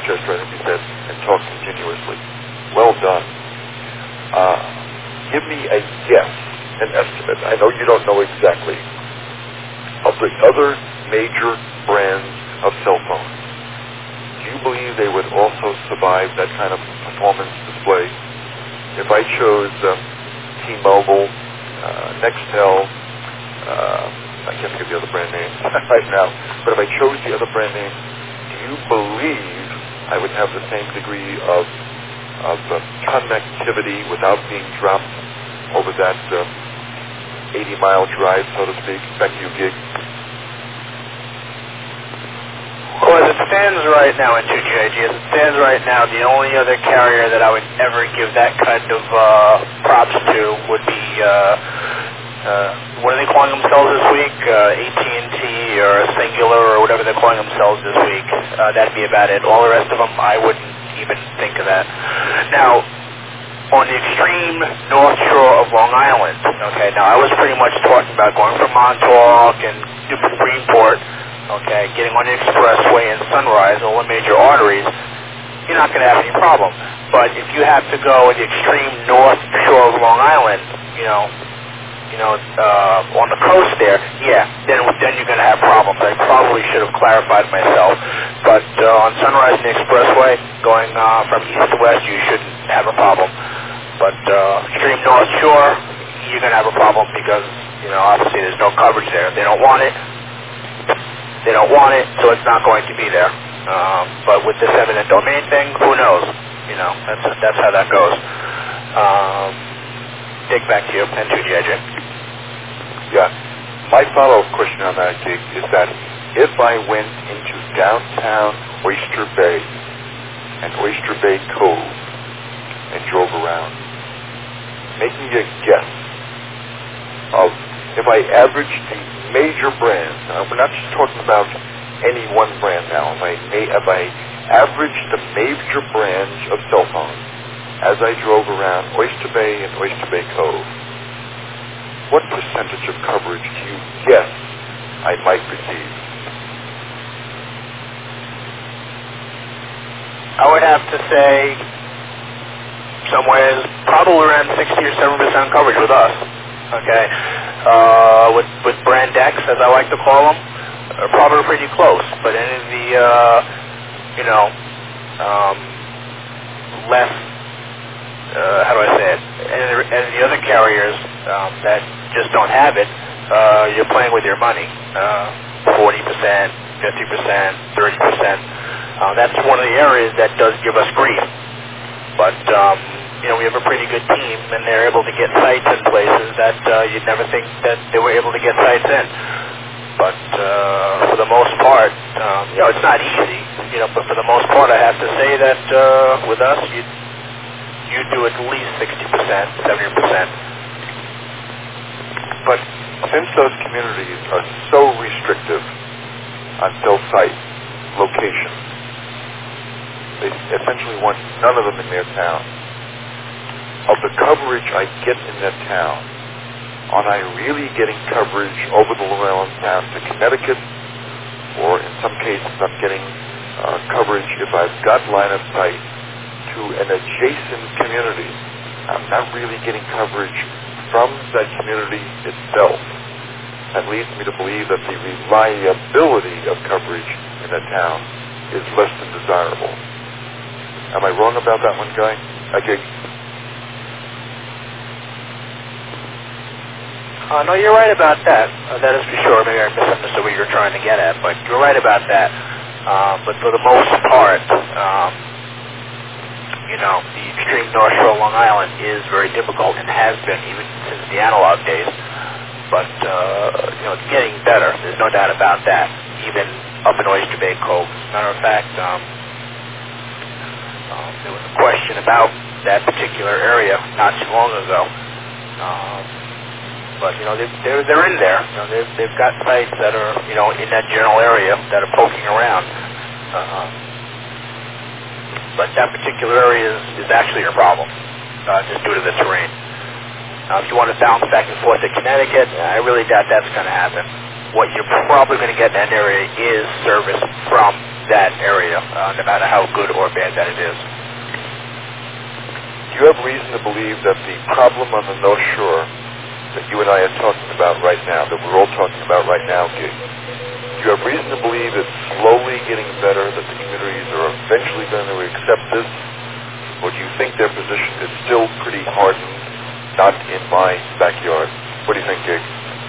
Rochester, I think you said, and talk continuously. Well done. Give me a guess, an estimate. I know you don't know exactly. Of the other major brands of cell phones, do you believe they would also survive that kind of performance display? If I chose T-Mobile, Nextel, I can't think of the other brand names right now, but if I chose the other brand names, do you believe I would have the same degree of connectivity without being dropped over that 80-mile drive, so to speak? Back to you, Gig. Well, as it stands right now in 2GIG, as it stands right now, the only other carrier that I would ever give that kind of props to would be, what are they calling themselves this week? AT&T or Singular or whatever they're calling themselves this week. That'd be about it. All the rest of them, I wouldn't even think of that. Now, on the extreme north shore of Long Island, okay, now I was pretty much talking about going from Montauk and Greenport, okay, getting on the expressway and Sunrise, all the major arteries, you're not going to have any problem. But if you have to go on the extreme north shore of Long Island, on the coast there, yeah, then you're going to have problems. I probably should have clarified myself. But on Sunrise and the Expressway, going from east to west, you shouldn't have a problem. But extreme North Shore, you're going to have a problem because, obviously there's no coverage there. They don't want it. They don't want it, so it's not going to be there. But with this eminent domain thing, who knows? That's how that goes. Dig back to you, and 2GIJ. Yeah. My follow-up question on that, Gig, is that if I went into downtown Oyster Bay and Oyster Bay Cove and drove around, making a guess of if I averaged the major brands, we're not just talking about any one brand now, if I averaged the major brands of cell phones as I drove around Oyster Bay and Oyster Bay Cove, what percentage of coverage do you guess I might receive? I would have to say somewhere probably around 60 or 70% coverage with us. Okay, with brand X, as I like to call them, are probably pretty close. But any of the less, how do I say it? And the other carriers that just don't have it, you're playing with your money. 40%, 50%, 30%. That's one of the areas that does give us grief. But we have a pretty good team, and they're able to get sites in places that you'd never think that they were able to get sites in. But for the most part, it's not easy. But for the most part, I have to say that with us, you do at least 60%, 70%. But since those communities are so restrictive on cell site location, they essentially want none of them in their town. Of the coverage I get in that town, am I really getting coverage over the Long Island Sound to Connecticut? Or in some cases I'm getting coverage if I've got line of sight to an adjacent community. I'm not really getting coverage from that community itself. That leads me to believe that the reliability of coverage in that town is less than desirable. Am I wrong about that one, Guy? Okay. No, you're right about that. That is for sure. Maybe I misunderstood what you were trying to get at, but you're right about that. But for the most part, the extreme North Shore of Long Island is very difficult and has been even since the analog days. But, it's getting better. There's no doubt about that, even up in Oyster Bay Cove. As a matter of fact, there was a question about that particular area not too long ago. But, they're in there. They've got sites that are, in that general area that are poking around. But that particular area is actually a problem, just due to the terrain. If you want to bounce back and forth to Connecticut, I really doubt that's going to happen. What you're probably going to get in that area is service from that area, no matter how good or bad that it is. Do you have reason to believe that the problem on the North Shore that you and I are talking about right now, that we're all talking about right now, Gig, do you have reason to believe it's slowly getting better, that the communities are eventually going to accept this? Or do you think their position is still pretty hardened, not in my backyard? What do you think, Gig?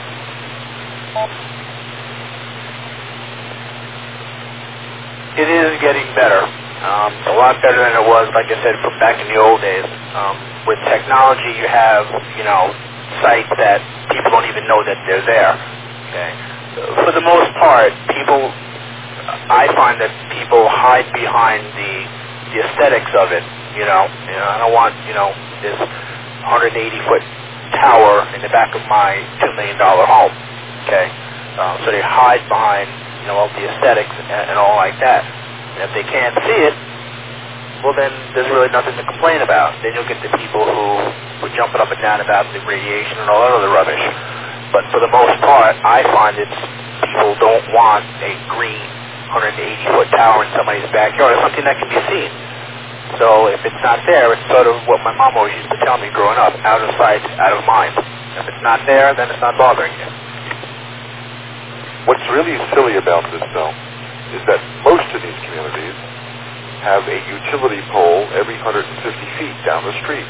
It is getting better. A lot better than it was, like I said, from back in the old days. With technology, you have, sites that people don't even know that they're there. Okay. For the most part, I find that people hide behind the aesthetics of it. I don't want, this 180-foot tower in the back of my $2 million home. Okay. So they hide behind, all the aesthetics and all like that. And if they can't see it, well, then there's really nothing to complain about. Then you'll get the people who are jumping up and down about the radiation and all that other rubbish. But for the most part, I find people don't want a green 180-foot tower in somebody's backyard. It's something that can be seen. So if it's not there, it's sort of what my mom always used to tell me growing up, out of sight, out of mind. If it's not there, then it's not bothering you. What's really silly about this, though, is that most of these communities have a utility pole every 150 feet down the street.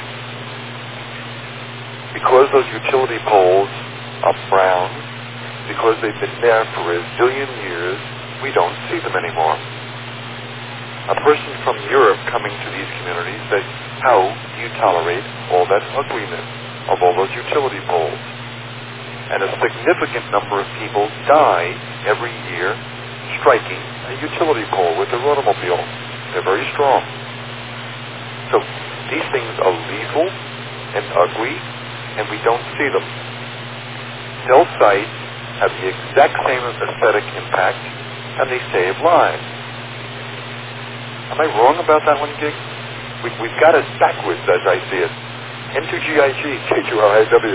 Because those utility poles are brown, because they've been there for a zillion years, we don't see them anymore. A person from Europe coming to these communities says, how do you tolerate all that ugliness of all those utility poles? And a significant number of people die every year striking a utility pole with their automobile. They're very strong. So these things are lethal and ugly, and we don't see them. Cell sites have the exact same aesthetic impact, and they save lives. Am I wrong about that one, Gig? We've got it backwards as I see it. N2GIG, KQRIW.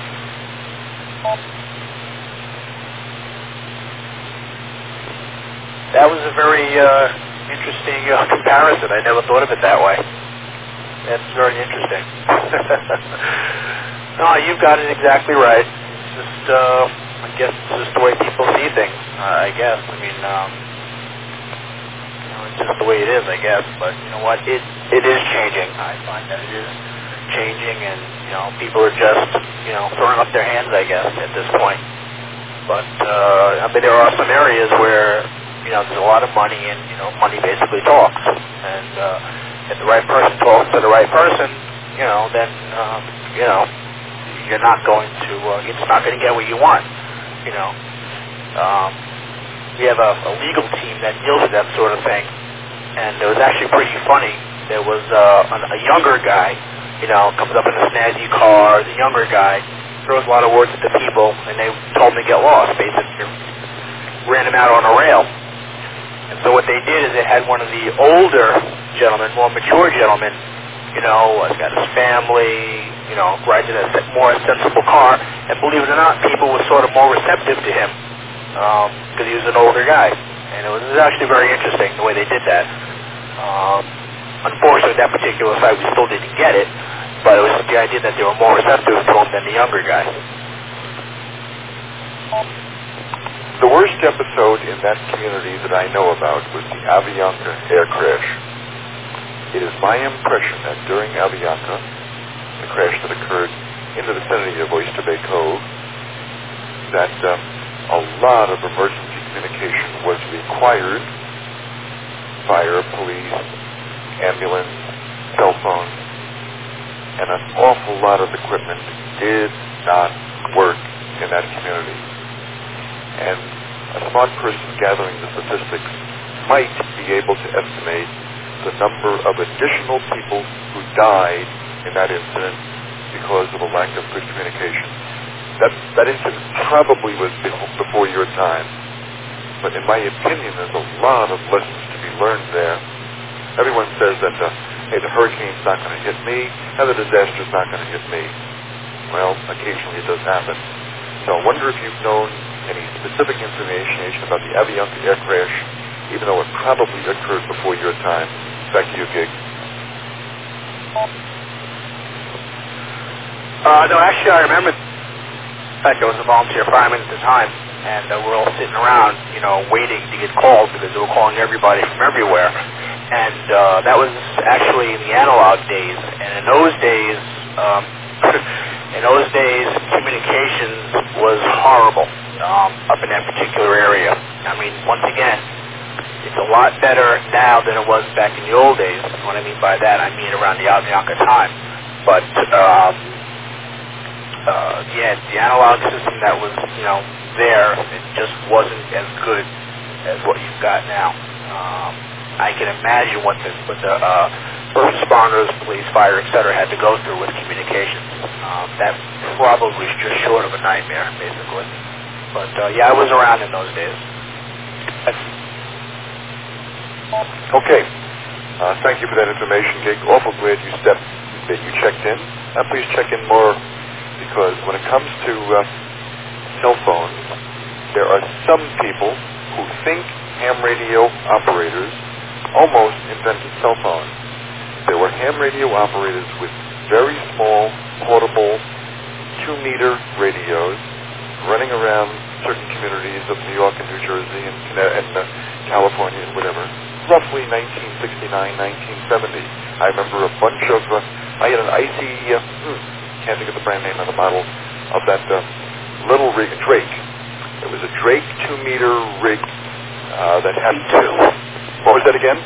That was a very interesting comparison. I never thought of it that way. That's very interesting. No, you've got it exactly right. It's just, I guess it's just the way people see things. I guess. I mean, it's just the way it is, I guess. But you know what? It is changing. I find that it is changing, and people are just throwing up their hands, I guess, at this point. But I mean, there are some areas where there's a lot of money, and money basically talks. And if the right person talks to the right person, then you're not going to it's not going to get what you want. We have a legal team that deals with that sort of thing, and it was actually pretty funny. There was a younger guy, comes up in a snazzy car. The younger guy throws a lot of words at the people, and they told him to get lost. Basically, ran him out on a rail. And so what they did is they had one of the older gentlemen, more mature gentlemen, got his family, rides in a more sensible car. And believe it or not, people were sort of more receptive to him because he was an older guy. And it was actually very interesting the way they did that. Unfortunately, that particular site, we still didn't get it, but it was the idea that they were more receptive to him than the younger guy. The worst episode in that community that I know about was the Avianca air crash. It is my impression that during Avianca, the crash that occurred in the vicinity of Oyster Bay Cove, that a lot of emergency communication was required. Fire, police, ambulance, cell phones, and an awful lot of equipment did not work in that community. And a smart person gathering the statistics might be able to estimate the number of additional people who died in that incident because of a lack of good communication. That incident probably was before your time, but in my opinion, there's a lot of lessons to be learned there. Everyone says that, hey, the hurricane's not going to hit me, and the disaster's not going to hit me. Well, occasionally it does happen. So I wonder if you've known any specific information about the Avianca air crash even though it probably occurred before your time. Back to you, Gig. No, actually, I remember. In fact, I was a volunteer fireman at the time, and we're all sitting around, waiting to get called because they were calling everybody from everywhere. And that was actually in the analog days. And in those days, communications was horrible up in that particular area. I mean, once again, it's a lot better now than it was back in the old days. What I mean by that, I mean around the Avianca time. But the analog system that was, there, it just wasn't as good as what you've got now. I can imagine what the first responders, police, fire, etc. had to go through with communications. That probably was just short of a nightmare, basically. But I was around in those days. Okay. Thank you for that information, Gig. Awful glad that you checked in. Please check in more, because when it comes to cell phones, there are some people who think ham radio operators almost invented cell phones. There were ham radio operators with very small, portable, 2-meter radios running around certain communities of New York and New Jersey and California and whatever, roughly 1969, 1970. I remember a bunch of, I had an icy, can't think of the brand name of the model of that little rig, Drake. It was a Drake 2-meter rig that had two. What was that again?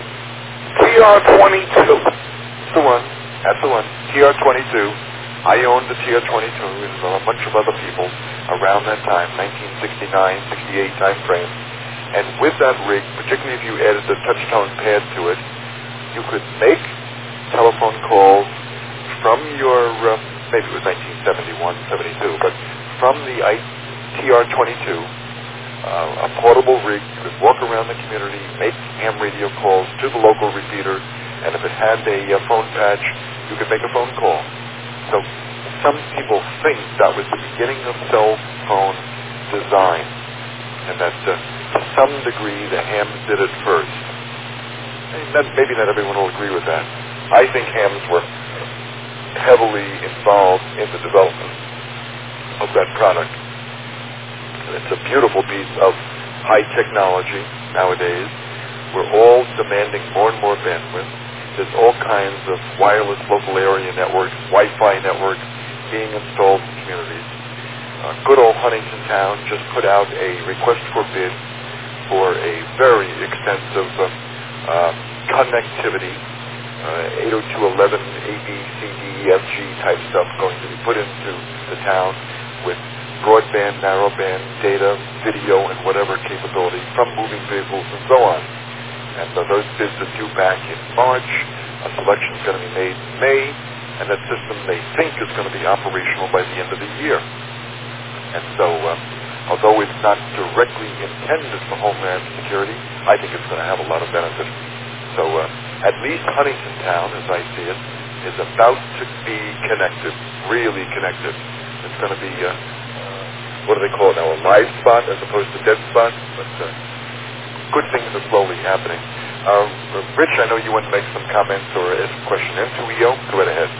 TR-22. That's the one. That's the one. TR-22. I owned the TR-22 and a bunch of other people around that time, 1969, 68 time frame. And with that rig, particularly if you added the touch-tone pad to it, you could make telephone calls from your, maybe it was 1971, 72, but from the TR-22, a portable rig. You could walk around the community, make ham radio calls to the local repeater, and if it had a phone patch, you could make a phone call. So some people think that was the beginning of cell phone design, and that to some degree the hams did it first. Maybe not everyone will agree with that. I think hams were heavily involved in the development of that product. It's a beautiful piece of high technology nowadays. We're all demanding more and more bandwidth. There's all kinds of wireless local area networks, Wi-Fi networks being installed in communities. Good old Huntington Town just put out a request for bid for a very extensive connectivity, 802.11 A, B, C, D, E, F, G type stuff going to be put into the town with broadband, narrowband, data, video, and whatever capability from moving vehicles and so on. And those bids are due back in March. A selection is going to be made in May, and that system they think is going to be operational by the end of the year. And so, although it's not directly intended for Homeland Security, I think it's going to have a lot of benefit. So, at least Huntington Town, as I see it, is about to be connected, really connected. It's going to be what do they call it now, a live spot as opposed to dead spot? But good things are slowly happening. Rich, I know you want to make some comments or ask a question into EO. Go right ahead.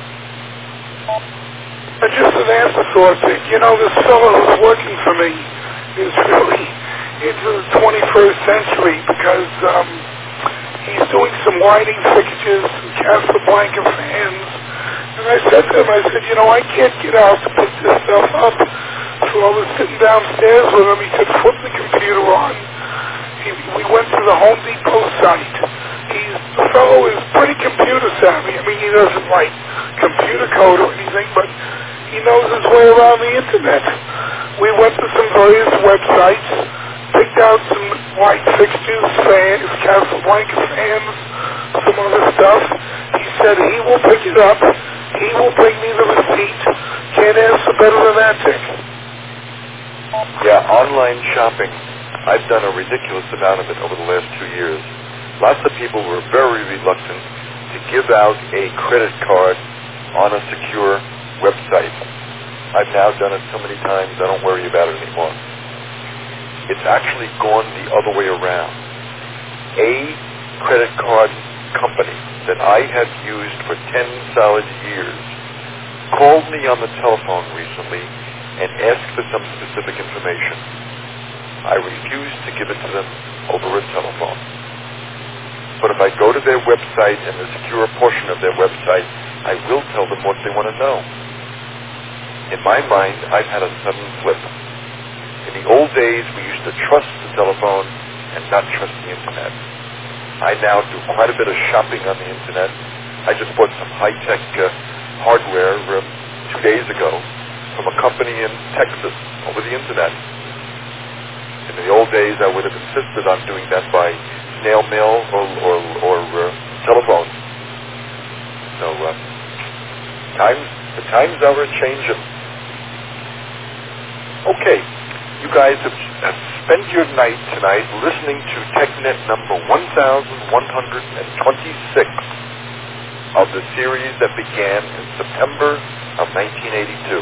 Just an afterthought. This fellow who's working for me is really into the 21st century because he's doing some lighting fixtures, some Casablanca fans. And I said to him, I can't get out to put this stuff up. So I was sitting downstairs with him. He said, flip the computer on. We went to the Home Depot site. The fellow is pretty computer savvy. I mean, he doesn't write computer code or anything, but he knows his way around the internet. We went to some various websites, picked out some light fixtures, fans, Casablanca fans, some other stuff. He said he will pick it up. He will bring me the receipt. Can't ask for better than that, Dick. Yeah, online shopping. I've done a ridiculous amount of it over the last 2 years. Lots of people were very reluctant to give out a credit card on a secure website. I've now done it so many times I don't worry about it anymore. It's actually gone the other way around. a credit card company that I have used for 10 solid years called me on the telephone recently and asked for some specific information. I refused to give it to them over a telephone. But if I go to their website and the secure portion of their website, I will tell them what they want to know. In my mind, I've had a sudden flip. In the old days, we used to trust the telephone and not trust the internet. I now do quite a bit of shopping on the internet. I just bought some high-tech hardware 2 days ago from a company in Texas over the internet. In the old days, I would have insisted on doing that by snail mail or telephone. So the times are a-changing. Okay, you guys have spent your night tonight listening to TechNet number 1126 of the series that began in September of 1982.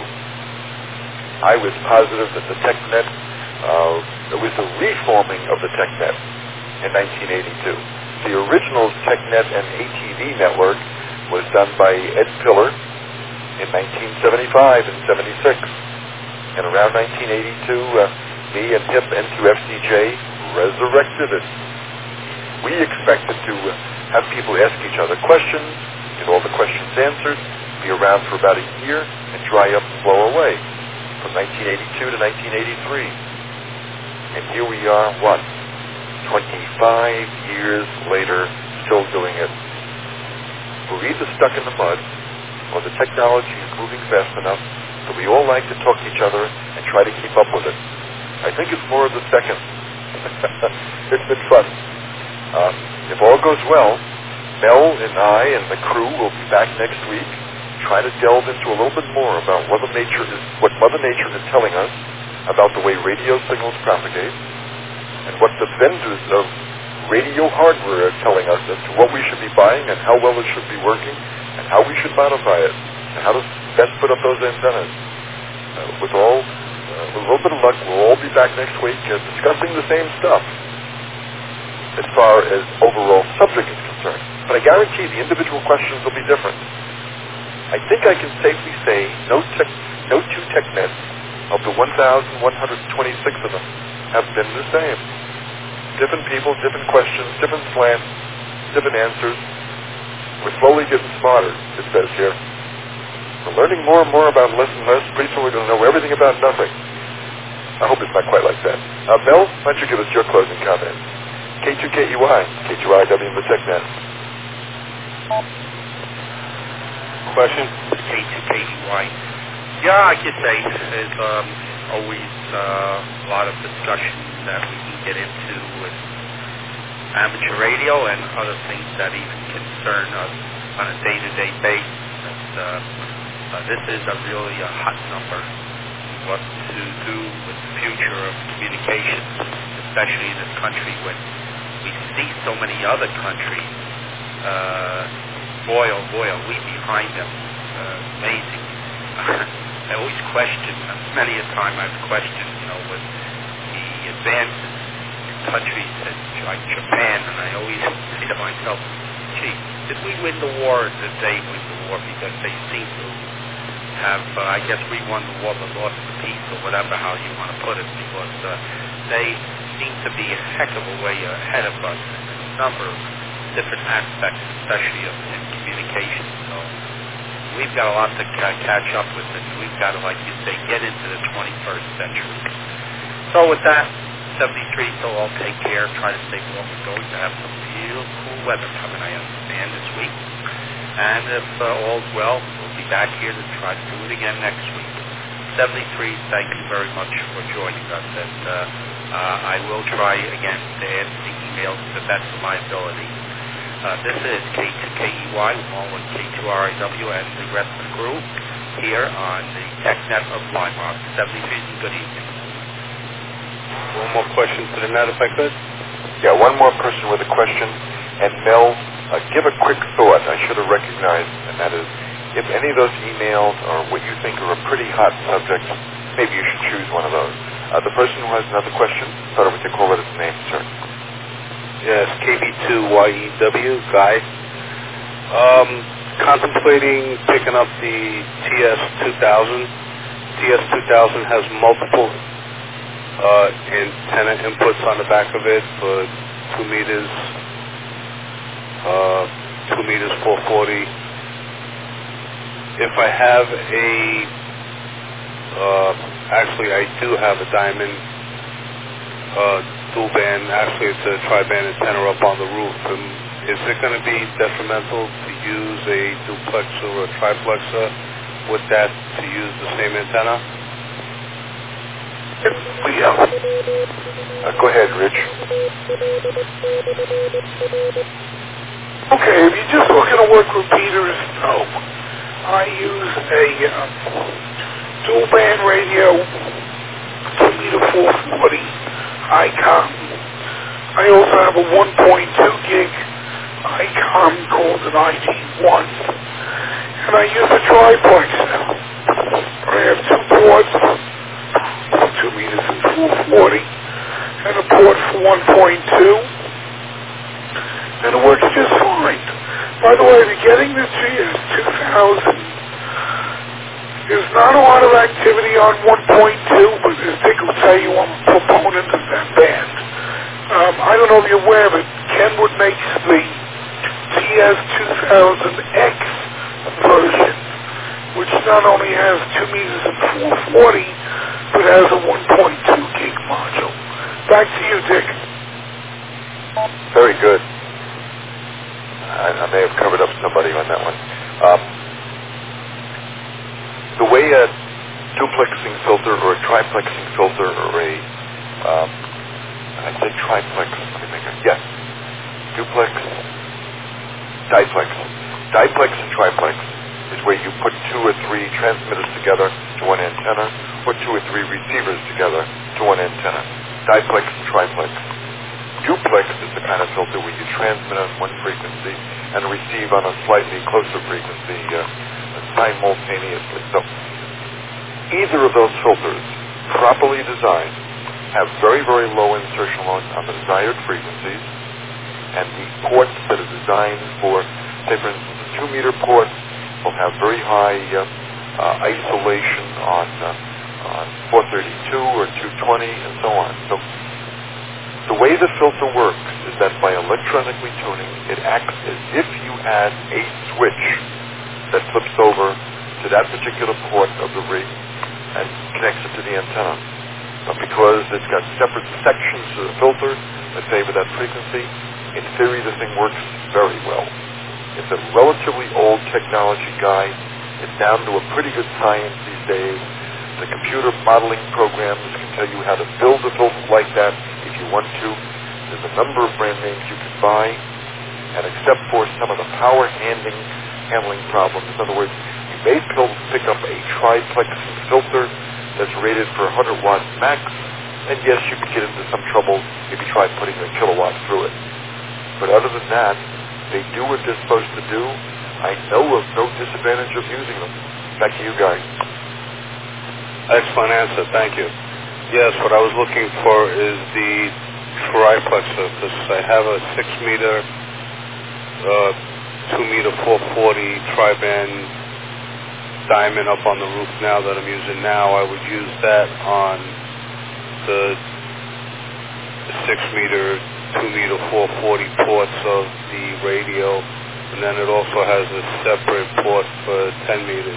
I was positive that the TechNet, it was the reforming of the TechNet in 1982. The original TechNet and ATV network was done by Ed Pillar in 1975 and 76. And around 1982, me and HIP N2FCJ resurrected it. We expected to have people ask each other questions, get all the questions answered, be around for about a year, and dry up and blow away. From 1982 to 1983. And here we are, 25 years later, still doing it. We're either stuck in the mud, or the technology is moving fast enough that we all like to talk to each other and try to keep up with it. I think it's more of the second. It's been fun. If all goes well, Mel and I and the crew will be back next week, try to delve into a little bit more about what Mother Nature is telling us about the way radio signals propagate, and what the vendors of radio hardware are telling us as to what we should be buying and how well it should be working, and how we should modify it, and how to best put up those antennas. With a little bit of luck, we'll all be back next week discussing the same stuff as far as overall subject is concerned. But I guarantee the individual questions will be different. I think I can safely say no two TechNets of the 1,126 of them have been the same. Different people, different questions, different slants, different answers. We're slowly getting smarter, it says here. We're learning more and more about less and less. Pretty soon we're going to know everything about nothing. I hope it's not quite like that. Mel, why don't you give us your closing comments? K2KEY, K2IW in the TechNet. Question? K2KEY. Yeah, I could say there's always a lot of discussion that we can get into with amateur radio and other things that even concern us on a day-to-day basis. This is really a hot number. What to do with the future of communications, especially in this country when we see so many other countries. Boy, oh boy, are we behind them. Amazing. I always question, many a time I've questioned, with the advances in countries like Japan, and I always say to myself, gee, did we win the war or did they win the war? Because they seem to have, I guess we won the war but lost the peace, or whatever, how you want to put it, because they seem to be a heck of a way ahead of us in a number of different aspects, especially in communication. So we've got a lot to catch up with, and we've got to, like you say, get into the 21st century. So with that, 73, so I'll take care, try to stay warm. We're going to have some real cool weather coming, I understand, this week. And if all's well, we'll be back here to try to do it again next week. 73, thank you very much for joining us. And I will try again to answer the emails to the best of my ability. This is K2KEY, along with K2RIW and the rest of the crew here on the TechNet of Plymouth. 73, good evening. One more question to the net, if I could. Yeah, one more person with a question. And Mel, give a quick thought. I should have recognized, and that is, if any of those emails are what you think are a pretty hot subject, maybe you should choose one of those. The person who has another question, start with your call, let us name, sir. Yes, KB2YEW, Guy. Contemplating picking up the TS2000. TS2000 has multiple antenna inputs on the back of it for 2 meters, 2 meters 440. If I have actually I do have a diamond dual band, actually it's a tri-band antenna up on the roof. Is it going to be detrimental to use a duplexer or a triplexer with that to use the same antenna? Go ahead, Rich. Okay, if you're just looking to work repeaters, no. I use a dual band radio, 2 meter 440 ICOM. I also have a 1.2 gig ICOM called an IG1. And I use a triplex now. I have 2 ports, 2 meters and 440, and a port for 1.2. And it works just fine. By the way, the getting the TS2000, there's not a lot of activity on 1.2, but as Dick will tell you, I'm a proponent of that band. I don't know if you're aware, but Kenwood makes the TS2000X version, which not only has 2 meters and 440, but has a 1.2 gig module. Back to you, Dick. Very good. I may have covered up somebody on that one. The way a duplexing filter or a triplexing filter or a, I said triplex, let me think. Yes, duplex, diplex. Diplex and triplex is where you put 2 or 3 transmitters together to one antenna, or 2 or 3 receivers together to one antenna. Diplex and triplex. Duplex is the kind of filter where you transmit on one frequency and receive on a slightly closer frequency simultaneously. So either of those filters, properly designed, have very, very low insertion loss on the desired frequencies, and the ports that are designed for, say for instance, a 2 meter port will have very high isolation on 432 or 220 and so on. So the way the filter works is that by electronically tuning, it acts as if you had a switch that flips over to that particular port of the rig and connects it to the antenna. But because it's got separate sections of the filter that favor that frequency, in theory the thing works very well. It's a relatively old technology, Guy. It's down to a pretty good science these days. The computer modeling programs can tell you how to build a filter like that if you want to. There's a number of brand names you can buy, and except for some of the power handling problems, in other words, you may pick up a triplex filter that's rated for 100 watts max, and yes, you could get into some trouble if you try putting a kilowatt through it. But other than that, they do what they're supposed to do. I know of no disadvantage of using them. Back to you, guys. Excellent answer, thank you. Yes, what I was looking for is the triplexer, because I have a 6 meter, 2 meter 440 tri-band diamond up on the roof now that I'm using now. I would use that on the 6 meter, 2 meter 440 ports of the radio, and then it also has a separate port for 10 meters.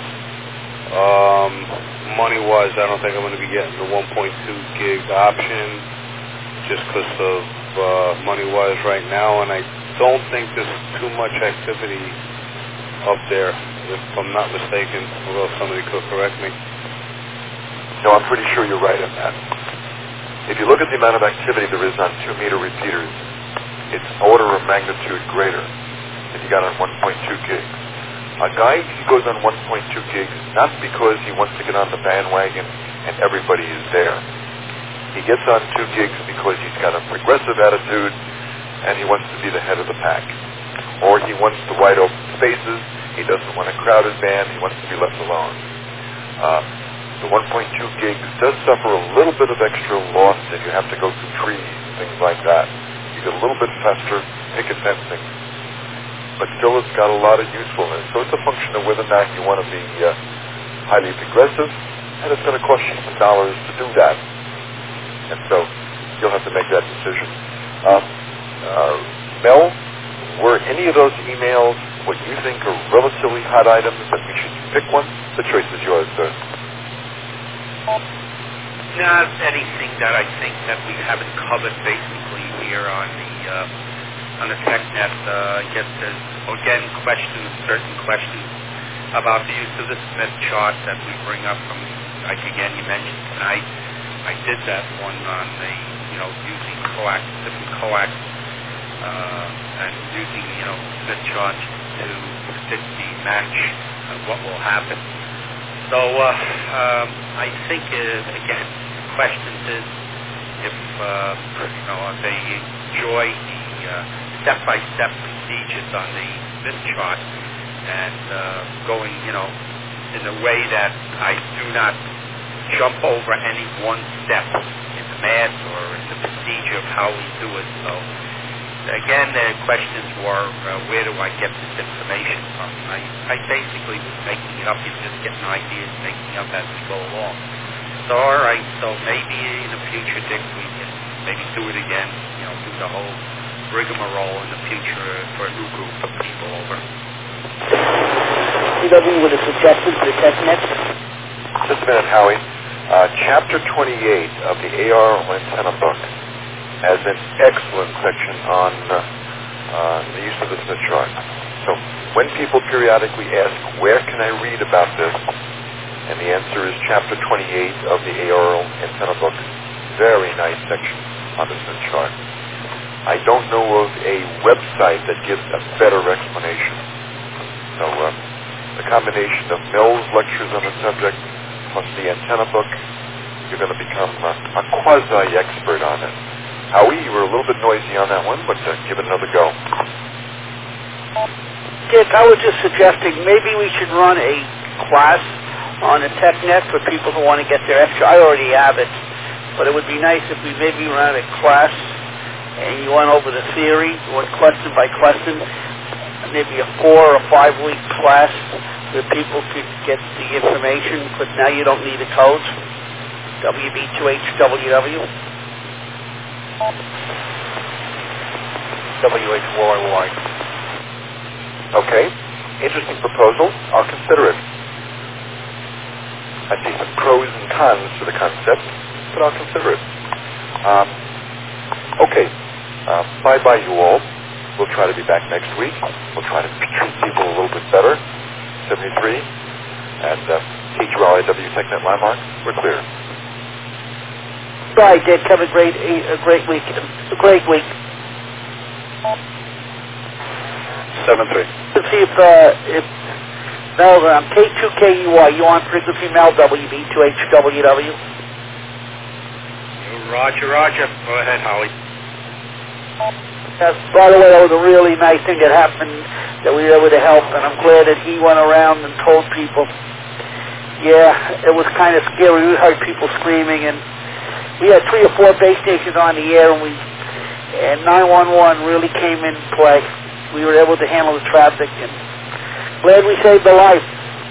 Money-wise, I don't think I'm going to be getting the 1.2 gig option just because of money-wise right now, and I don't think there's too much activity up there, if I'm not mistaken, although somebody could correct me. No, I'm pretty sure you're right on that. If you look at the amount of activity there is on 2 meter repeaters, it's order of magnitude greater than you got on 1.2 gigs. A guy he goes on 1.2 gigs not because he wants to get on the bandwagon and everybody is there. He gets on 2 gigs because he's got a progressive attitude and he wants to be the head of the pack. Or he wants the wide open spaces, he doesn't want a crowded band, he wants to be left alone. The 1.2 gigs does suffer a little bit of extra loss if you have to go through trees and things like that. You a little bit faster picket fencing, but still it's got a lot of usefulness. So it's a function of whether or not you want to be highly progressive, and it's going to cost you some dollars to do that. And so you'll have to make that decision. Mel, were any of those emails what you think are relatively hot items that we should pick one? The choice is yours, sir. Not anything that I think that we haven't covered basically here on the TechNet. I guess there's, again, certain questions about the use of the Smith chart that we bring up from, like again, you mentioned tonight. I did that one on the, using different coax, and using, Smith charts to predict the match and what will happen. So, I think, again, questions is if they enjoy the step-by-step procedures on the Smith chart and going, in a way that I do not jump over any one step in the math or in the procedure of how we do it. So, again, the questions were, where do I get this information from? I basically was making it up. You're just getting ideas, making up as we go along. So, all right, so maybe in the future, Dick, we can maybe do it again, do the whole rigmarole in the future for a new group of people over. CW with a suggestion for the TechNet? Just a minute, Howie. Chapter 28 of the AR antenna book has an excellent section on the use of the Smith chart. So when people periodically ask, where can I read about this? And the answer is chapter 28 of the AR antenna book. Very nice section on the Smith chart. I don't know of a website that gives a better explanation. So the combination of Mel's lectures on the subject plus the antenna book, you're going to become a quasi-expert on it. Howie, you were a little bit noisy on that one, but give it another go. Dick, I was just suggesting maybe we should run a class on the TechNet for people who want to get their extra. I already have it, but it would be nice if we maybe ran a class and you went over the theory, went question by question, maybe a 4 or 5 week class where people could get the information, but now you don't need the codes. WB2HWW. WHYY. Okay. Interesting proposal. I'll consider it. I see some pros and cons to the concept, but I'll consider it. Okay. Bye-bye, you all. We'll try to be back next week. We'll try to treat people a little bit better. 73 and TQLIW TechNet Landmark. We're clear. Bye, Dick. Have a great week. A great week. 7-3. Let's see if Mel, K2KUY, you on frequency, Mel, WB2HWW. Roger. Go ahead, Howie. Yes, by the way, that was a really nice thing that happened, that we were able to help, and I'm glad that he went around and told people. Yeah, it was kind of scary. We heard people screaming, and we had 3 or 4 base stations on the air, and 911 really came in play. We were able to handle the traffic, and glad we saved the life.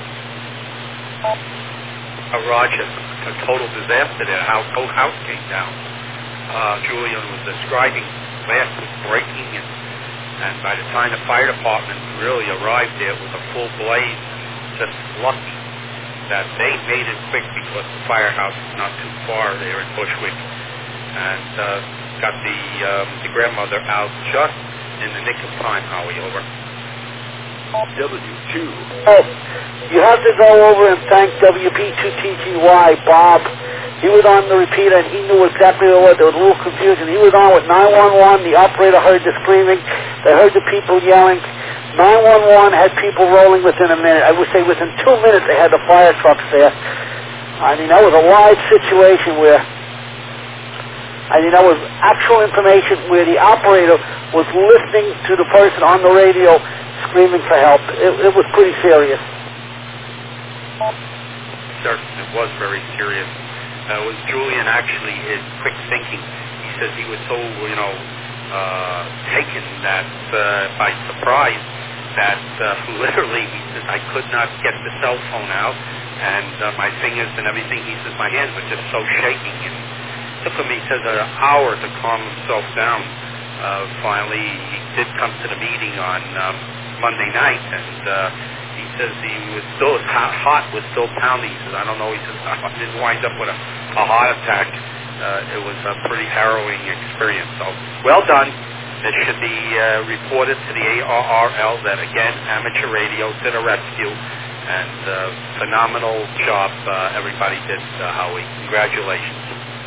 Roger, a total disaster there. Both house came down. Julian was describing glass was breaking, and by the time the fire department really arrived there, it was a full blaze. Just lucky that they made it quick because the firehouse is not too far there in Bushwick, and got the grandmother out just in the nick of time. Howie, over. W2. Oh, you have to go over and thank WP2TGY, Bob. He was on the repeater, and he knew exactly what. There was a little confusion. He was on with 911. The operator heard the screaming. They heard the people yelling. 911 had people rolling within a minute. I would say within 2 minutes they had the fire trucks there. I mean, that was a live situation where, that was actual information where the operator was listening to the person on the radio screaming for help. It was pretty serious. Certainly, it was very serious. It was Julian actually, his quick thinking. He says he was so, taken that by surprise that literally, he says, I could not get the cell phone out, and my fingers and everything, he says, my hands were just so shaking, and it took him, he says, an hour to calm himself down. Finally, he did come to the meeting on Monday night, and he says he was still, his heart was still pounding. He says, I don't know, he says, I didn't wind up with a heart attack. It was a pretty harrowing experience. So, well done. It should be reported to the ARRL that, again, amateur radio to the rescue, and phenomenal job everybody did, Howie. Congratulations.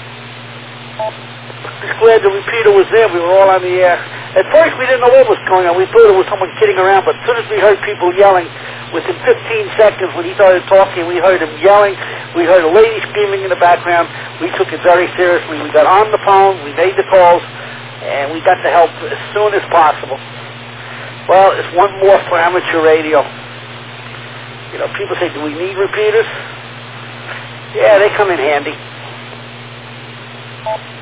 Just glad the repeater was there. We were all on the air. At first, we didn't know what was going on. We thought it was someone kidding around, but as soon as we heard people yelling, within 15 seconds when he started talking, we heard him yelling. We heard a lady screaming in the background. We took it very seriously. We got on the phone. We made the calls. And we got the help as soon as possible. Well, it's one more for amateur radio. You know, people say, do we need repeaters? Yeah, they come in handy.